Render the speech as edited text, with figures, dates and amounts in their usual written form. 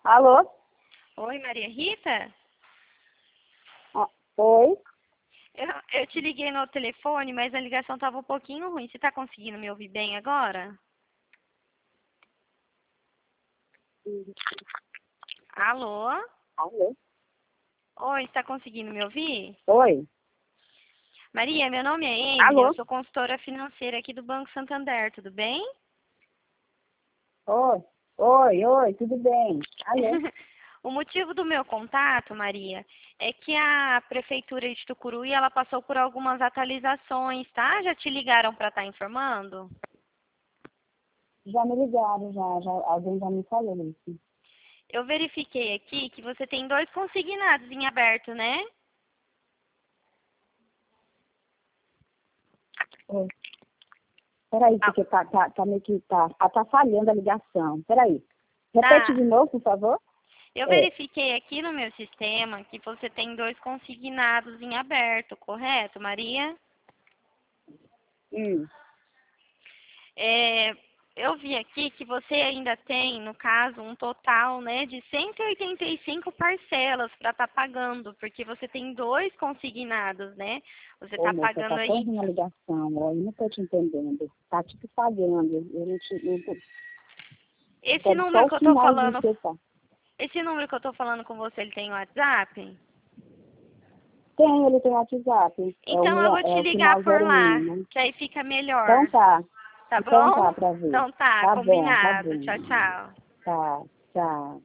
Alô? Oi, Maria Rita? Ah, oi? Eu te liguei no telefone, mas a ligação estava um pouquinho ruim. Você está conseguindo me ouvir bem agora? Alô? Alô? Oi, está conseguindo me ouvir? Oi? Maria, meu nome é Emily, eu Alô? sou consultora financeira aqui do Banco Santander, tudo bem? Oi? Oi, tudo bem? Alô? O motivo do meu contato, Maria, é que a Prefeitura de Tucuruí, ela passou por algumas atualizações, tá? Já te ligaram para estar informando? Já me ligaram, alguém já me falou isso. Eu verifiquei aqui que você tem 2 consignados em aberto, né? Oi. Peraí, porque tá meio que tá falhando a ligação. Peraí. Repete Tá. de novo, por favor. Eu É. verifiquei aqui no meu sistema que você tem 2 consignados em aberto, correto, Maria? Hum. É, eu vi aqui que você ainda tem, no caso, um total, né, de 185 parcelas para estar pagando, porque você tem 2 consignados, né? Você Ô, está moça, pagando tá tão aí. ruim a ligação, ó, eu não tô te entendendo. Tá tipo falhando. Esse Pode só número o que eu tô finalzinho falando, que tá. esse número que eu tô falando com você, ele tem WhatsApp? Ele tem WhatsApp. Então eu vou te É o ligar final por lá, 01, né? que aí fica Então melhor. tá. Tá Então tá, bom? pra ver. Então tá, Tá bom, tá combinado. bom. Tchau, tchau. Tá, tchau.